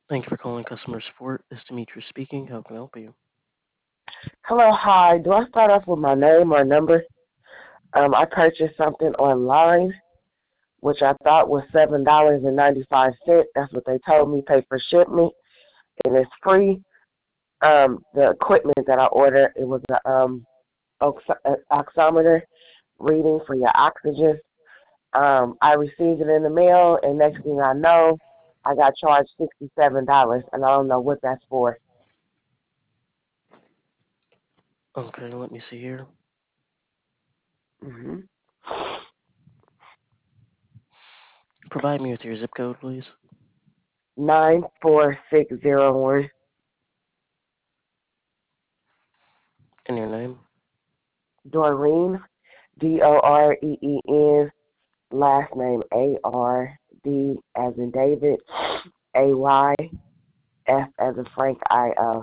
Thank you for calling customer support. This is Demetrius speaking. How can I help you? Hello, hi. Do I start off with my name or number? I purchased something online, which I thought was $7.95. That's what they told me. Pay for shipment, and it's free. The equipment that I ordered, it was a oximeter reading for your oxygen. I received it in the mail, and next thing I know, I got charged $67, and I don't know what that's for. Okay, let me see here. Mm-hmm. Provide me with your zip code, please, 94601. and your name. Doreen, Doreen, last name ARD as in David, AYF as in Frank IO.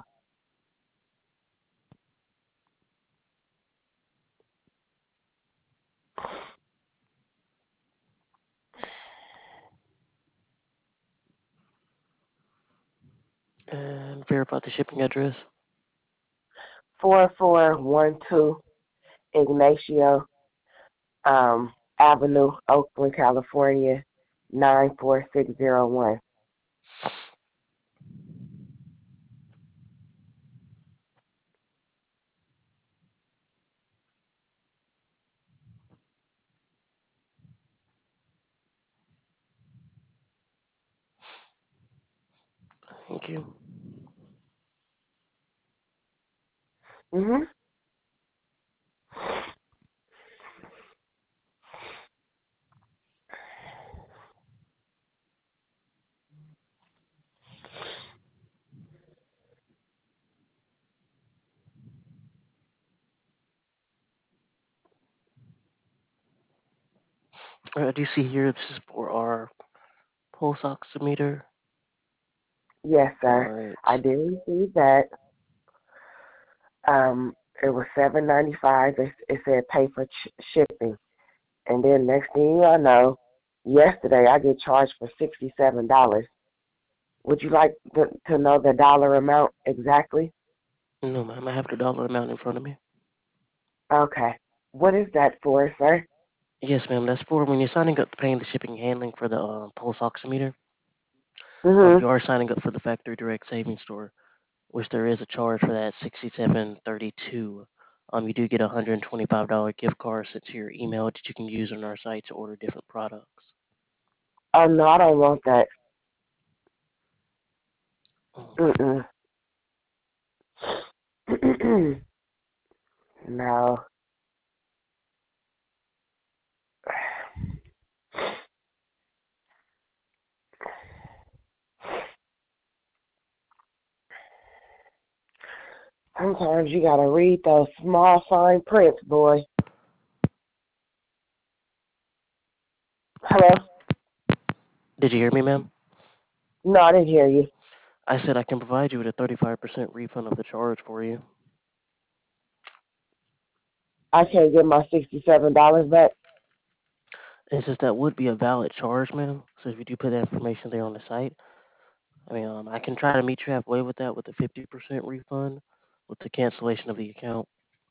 And verify the shipping address. 4412 Ignacio Avenue, Oakland, California, 94601. Thank you. Mm-hmm. I do see here this is for our pulse oximeter. Yes, All sir. I right. did receive that. It was $7.95. It said pay for shipping. And then next thing I know, yesterday I get charged for $67. Would you like to know the dollar amount exactly? No, ma'am, I have the dollar amount in front of me. Okay. What is that for, sir? Yes, ma'am, that's for when you're signing up to paying the shipping and handling for the pulse oximeter. Mhm. You are signing up for the factory direct savings store, which there is a charge for that 67.32. You do get a $125 gift card sent to your email that you can use on our site to order different products. Oh no, I don't want that. Okay. Mm-mm. No. Sometimes you gotta read those small fine prints, boy. Hello? Did you hear me, ma'am? No, I didn't hear you. I said I can provide you with a 35% refund of the charge for you. I can't get my $67 back. It's just that would be a valid charge, ma'am. So if you do put that information there on the site, I can try to meet you halfway with that with a 50% refund with the cancellation of the account.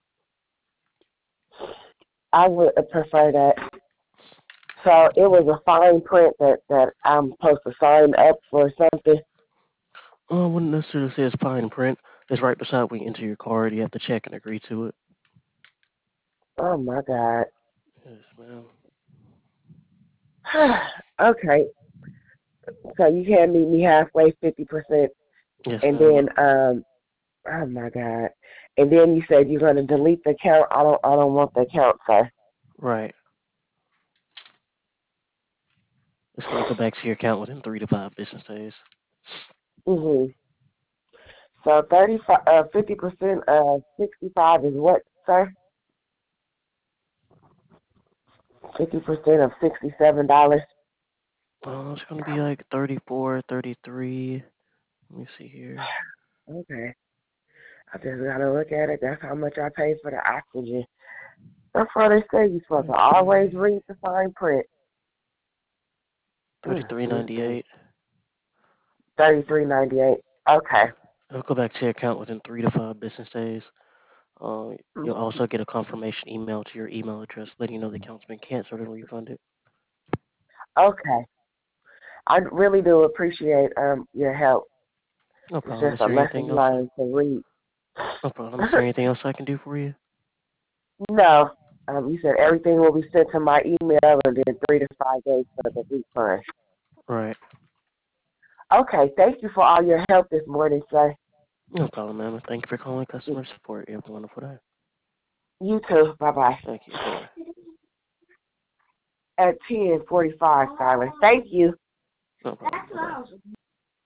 I would prefer that. So it was a fine print that I'm supposed to sign up for something. I wouldn't necessarily say it's fine print. It's right beside when you enter your card. You have to check and agree to it. Oh my God. Yes, ma'am. Okay. So you can't meet me halfway, 50%, Yes, and ma'am. then oh my God, and then you said you're gonna delete the account. I don't want the account, sir. Right. It's going to go back to your account within 3 to 5 business days. Mhm. So 50% of 65 is what, sir? 50% of $67. It's going to be like 34, 33. Let me see here. Okay. I just gotta look at it. That's how much I pay for the oxygen. That's why they say you're supposed to always 33, read the fine print. Mm, mm, mm. 33.98. $33.98. Okay. It'll go back to your account within 3 to 5 business days. You'll also get a confirmation email to your email address letting you know the account's been canceled and refunded. Okay. I really do appreciate your help. No It's problem. just Is a there lesson anything else? learned to read. No problem. Is there anything else I can do for you? No. You said everything will be sent to my email and then 3 to 5 days for the refund. Right. Okay. Thank you for all your help this morning, sir. No problem, ma'am. Thank you for calling customer support. You have a wonderful day. You too. Bye-bye. Thank you. Bye-bye. At 10:45, Tyler. Thank you. No problem. Bye-bye.